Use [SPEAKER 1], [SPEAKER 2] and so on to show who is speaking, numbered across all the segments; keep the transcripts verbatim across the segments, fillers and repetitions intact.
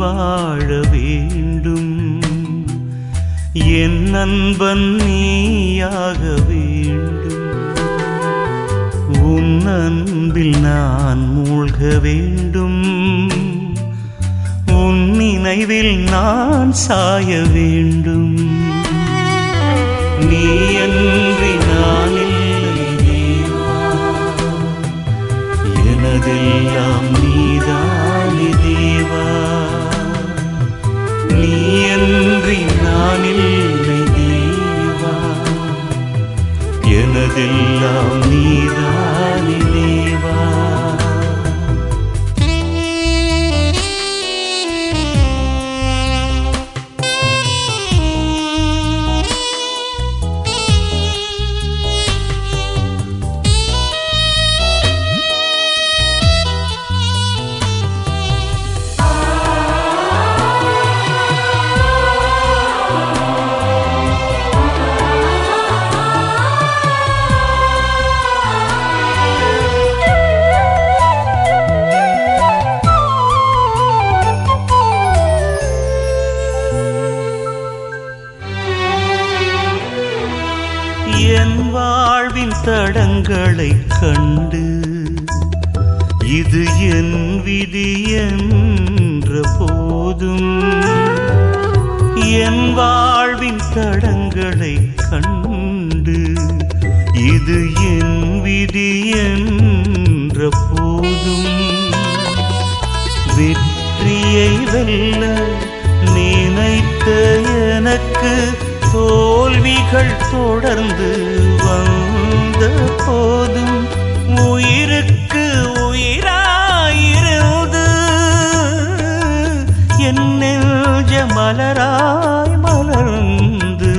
[SPEAKER 1] வாழ வேண்டும். என் நண்பன் நீயாக வேண்டும். உன் அன்பில் நான் மூழ்க வேண்டும். உன் நினைவில் நான் சாய வேண்டும். நீ அன்றி நான் இல்லை தேவா, எனதெல்லாம் நீதானே தேவா. நீ அன்றி நான் இல்லை தேவா, எனதெல்லாம் நீதானே தேவா. என் வாழ்வின் தடங்களை கண்டு இது என் விதி என்ற போதும், என் வாழ்வின் தடங்களை கண்டு இது என் விதி என்ற போதும், வெற்றியை வெல்ல நினைத்த எனக்கு தோல்விகள் தொடர்ந்து வந்த போதும், உயிருக்கு உயிராயிருந்து என் நெஞ்ச மலராய் மலர்ந்து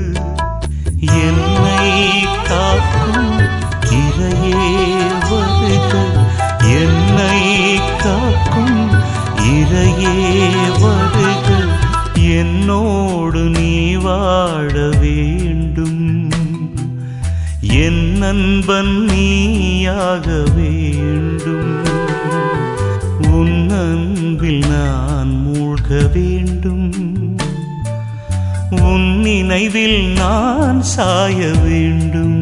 [SPEAKER 1] என்னை காக்கும் இறையே வருக, என்னை காக்கும் இறையே வருக. என்னோடு நீ வாழ வேண்டும். என் நண்பன் நீயாக வேண்டும். உன் அன்பில் நான் மூழ்க வேண்டும். உன் நினைவில் நான் சாய வேண்டும்.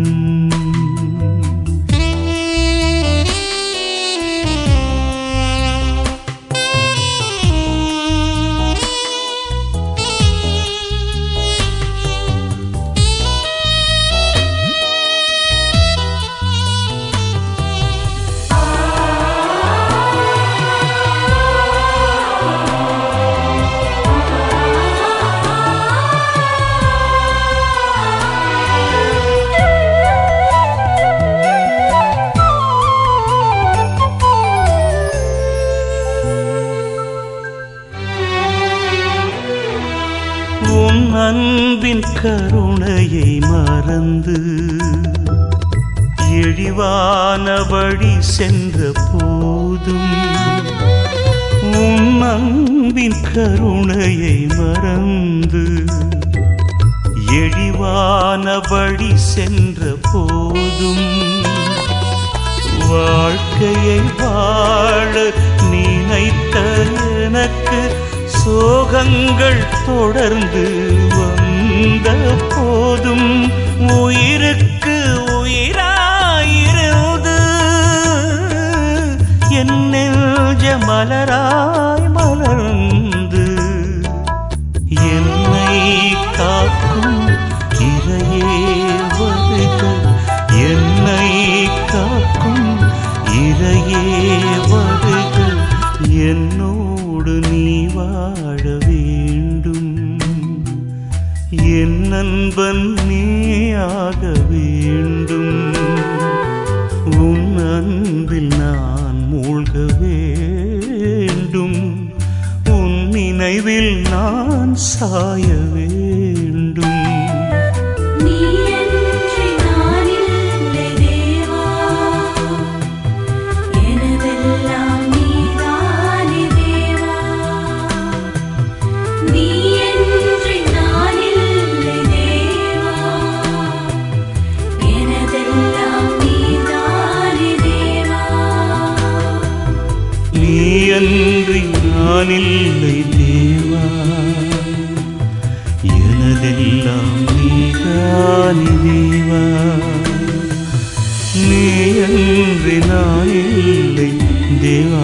[SPEAKER 1] உன் அன்பின் கருணையை மறந்து இழிவான வழி சென்ற போதும், உன் அன்பின் கருணையை மறந்து இழிவான வழி சென்ற போதும், வாழ்க்கையை வாழ நினைத்த எனக்கு சோகங்கள் தொடர்ந்து வந்த போதும், உயிருக்கு உயிராயிருந்து என் நெஞ்ச மலராய் மலர்ந்து என்னை காக்கும் இறையே வருக, என்னை காக்கும் இறையே வருக. என்னோடு நீ வாழ வேண்டும். என் நண்பன் நீயாக வேண்டும். உன் அன்பில் நான் மூழ்க வேண்டும். உன் நினைவில் நான் சாய வேண்டும். நீ அன்றி நான் இல்லை. எனதெல்லாம் நீதானே தேவா நீயன்றி நான் இல்லை தேவா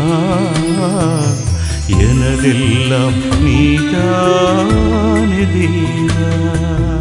[SPEAKER 1] எனதெல்லாம் நீதானே தேவா